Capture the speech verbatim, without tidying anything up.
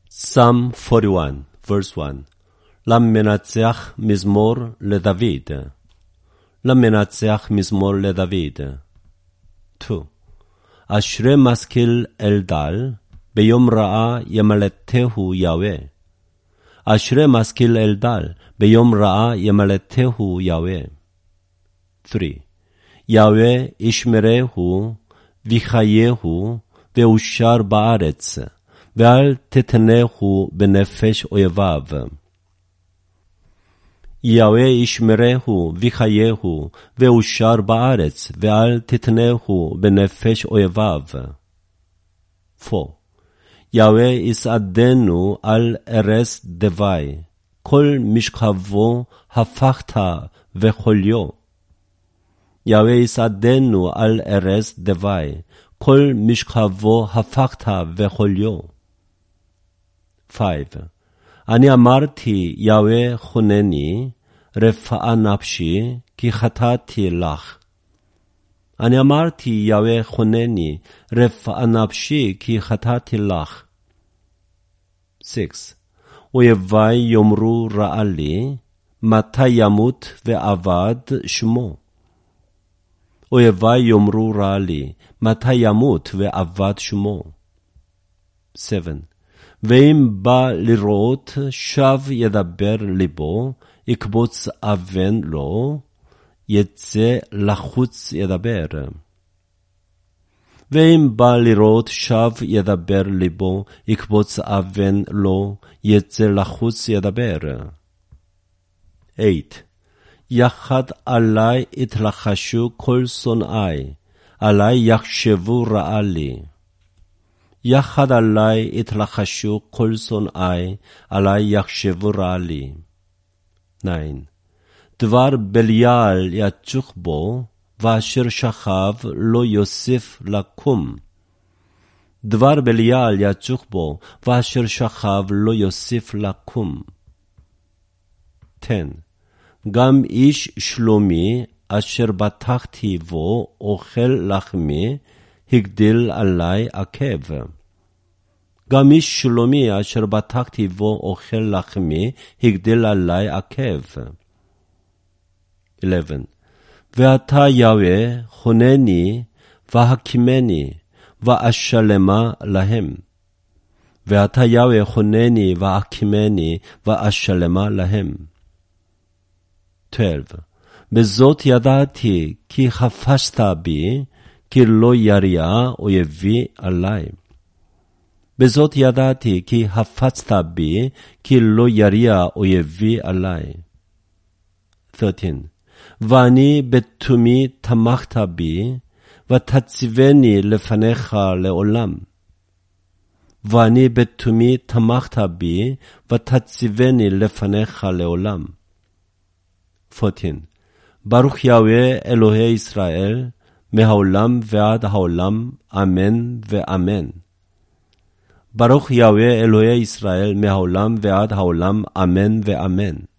Psalm forty-one, verse one. למנצח מזמור לדוד. למנצח מזמור לדוד. two. אשרי משכיל אל דל, ביום רעה ימלטהו יהוה. אשרי משכיל אל דל, ביום רעה ימלטהו יהוה. three. יהוה ישמרהו ויחייהו ואושר בארץ, ואל תתנהו בנפש אויביו. יהוה ישמרהו ויחייהו ואושר בארץ, ואל תתנהו בנפש אויביו. four. יהוה יסעדנו על ערש דווי, כל משכבו הפכת וחוליו. יהוה יסעדנו על ערש דווי, כל משכבו הפכת וחוליו. five. אני אמרתי יהוה חונני, רפאה נפשי, כי חטאתי לך. אני אמרתי יהוה חונני, רפאה נפשי, כי חטאתי לך. six. אויבי יאמרו רעה לי, מתי ימות ואבד שמו. אויבי יאמרו רעה לי, מתי ימות ואבד שמו. seven. ואם בא לראות, שב ידבר ליבו, יקבוץ אבן לו, יצא לחוץ ידבר. ואם בא לראות, שב ידבר ליבו, יקבוץ אבן לו, יצא לחוץ ידבר. eight. יחד עלי התלחשו כל שונאי, עלי יחשבו רעה לי. יחד עלי התלחשו כל שונאי, עלי יחשבו רעה לי. nine. דבר בליעל יצוק בו, ואשר שכב לא יוסיף לקום. דבר בליעל יצוק בו, ואשר שכב לא יוסיף לקום. ten. גם איש שלומי, אשר בטחתי בו, אוכל לחמי, הגדיל עלי עקב. גם איש שלומי, אשר בטחתי בו, אוכל לחמי, הגדיל עלי עקב. eleven. ואתה יהוה חונני, והקימני, ואשלמה להם. ואתה יהוה חונני, והקימני, ואשלמה להם. twelve. בזאת ידעתי, כי חפשת בי, כי לא יריע אויבי עלי. בזאת ידעתי, כי חפצת בי, כי לא יריע אויבי עלי. thirteen. ואני בתומי תמכת בי, ותציבני לפניך לעולם. ואני בתומי תמכת בי, ותציבני לפניך לעולם. fourteen. ברוך יהוה אלוהי ישראל, מהעולם ועד העולם, אמן ואמן. ברוך יהוה אלוהי ישראל, מהעולם ועד העולם, אמן ואמן.